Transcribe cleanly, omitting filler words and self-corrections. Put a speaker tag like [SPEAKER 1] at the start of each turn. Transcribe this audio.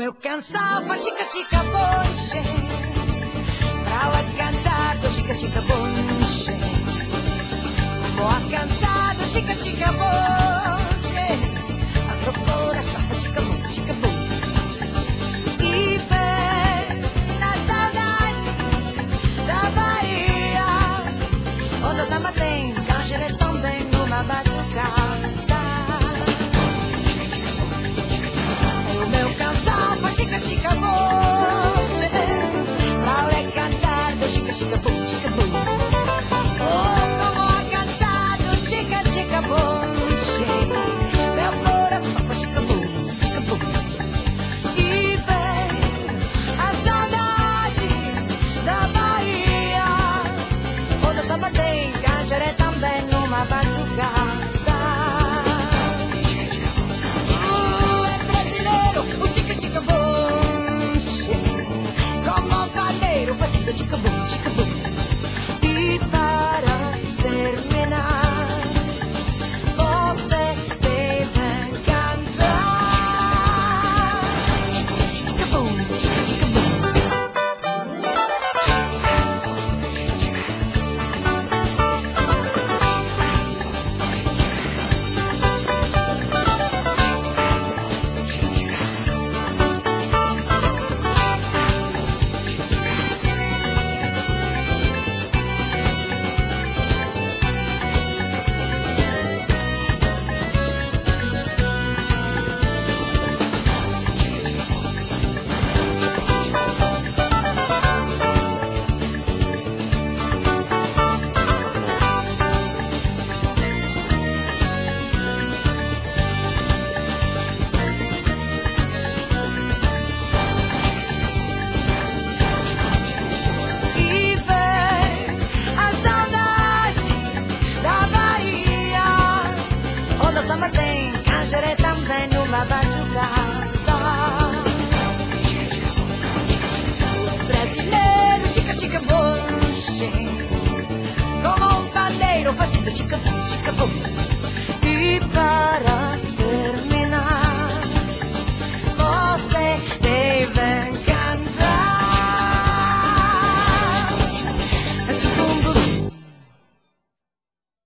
[SPEAKER 1] meu canção faz chica-chica bonche, pra ela cantar do chica-chica bonche. Como a cansado chica-chica bonche, a procura só da chica-bum, chica-bum. E vem na saudade da Bahia, onde o samba tem canjere também numa batucada. Meu canção faz chica-chica bonche, pra ela cantar do chica-chica bum, chica-bum. Oh, como a cansado chica-chica bonche, meu coração faz chica-bum, chica-bum. E vem a saudade da Bahia, onde o samba tem canjere também numa batucada. O chica-chica bonche, como um padeiro fazendo chica-bum, chica-bum. E para terminar, você deve cantar chica-bum, chica-chica-bum. O samba tem canjere também numa batucada. Brasileiro, chica-chica bonche, como um padeiro fazendo chica-bum, chica-bum.